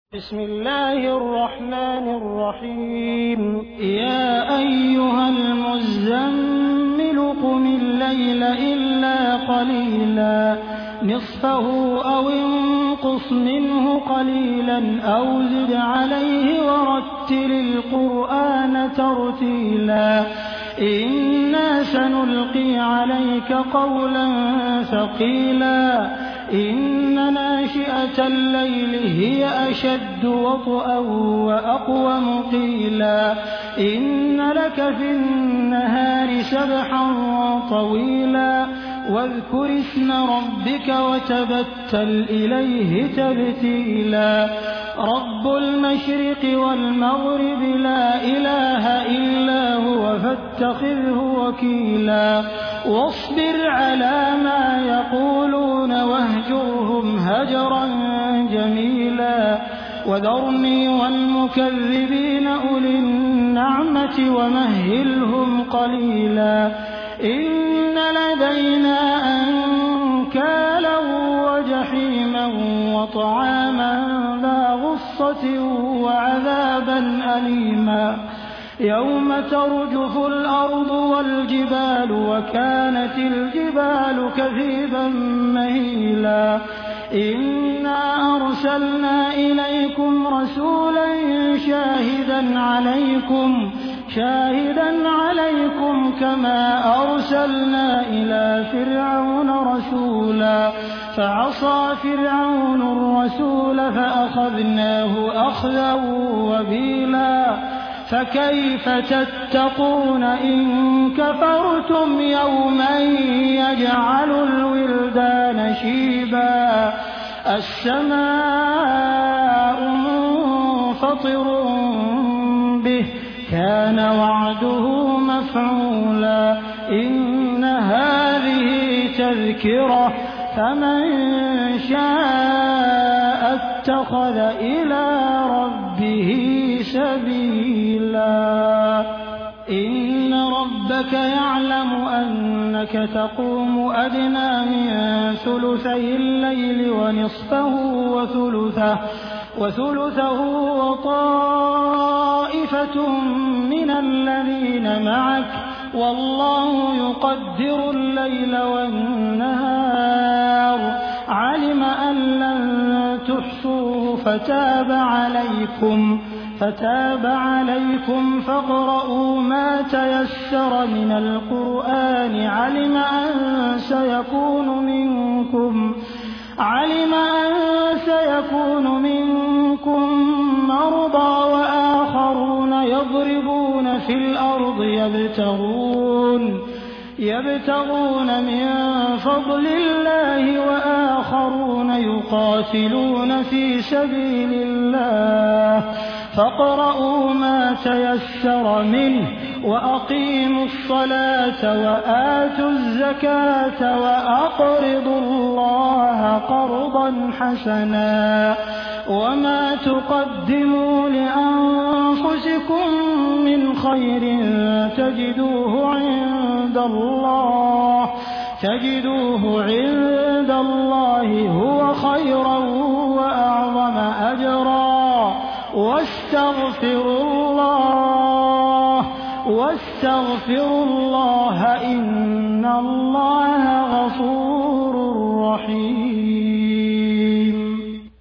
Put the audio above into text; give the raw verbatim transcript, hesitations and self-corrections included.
بسم الله الرحمن الرحيم يا أيها المزمل قم الليل إلا قليلا نصفه أو انقص منه قليلا أو زد عليه ورتل القرآن ترتيلا إنا سنلقي عليك قولا ثقيلا إن ناشئة الليل هي أشد وطئا وأقوم قيلا إن لك في النهار سبحا طويلا واذكر اسم ربك وتبتل إليه تبتيلا رب المشرق والمغرب لا إله إلا هو فاتخذه وكيلا واصبر على ما يقولون واهجرهم هجرا جميلا وذرني والمكذبين أولي النعمة ومهلهم قليلا إن لدينا أنكالا وجحيما وطعاما ذا غصة وعذابا أليما يوم ترجف الأرض والجبال وكانت الجبال كثيبا مهيلا إنا أرسلنا إليكم رسولا شاهدا عليكم شاهدا عليكم كما أرسلنا إلى فرعون رسولا فعصى فرعون الرسول فأخذناه أخذا وبيلا فكيف تتقون إن كفرتم يوما يجعل الولدان شيبا السماء منفطر به كان وعده مفعولا إن هذه تذكرة فمن شاء اتخذ إلى ربه سبيلا إن ربك يعلم أنك تقوم أدنى من ثلثي الليل ونصفه وثلثه وثلثه وطائفة من الذين معك والله يقدر الليل والنهار علم أن لن تحصوه فتاب عليكم فتاب عليكم فاقرؤوا ما تيسر من القرآن علم أن سيكون منكم علم أن سيكون منكم مرضى وآخرون يضربون في الأرض يبتغون يبتغون من فضل الله وآخرون يقاتلون في سبيل الله فاقرؤوا ما تيسر منه وأقيموا الصلاة وآتوا الزكاة وأقرضوا الله قرضا حسنا وما تقدموا لأنفسكم من خير تجدوه عند الله تجدوه عند الله هو خيرا وأعظم أجرا واستغفروا الله واستغفروا الله إن الله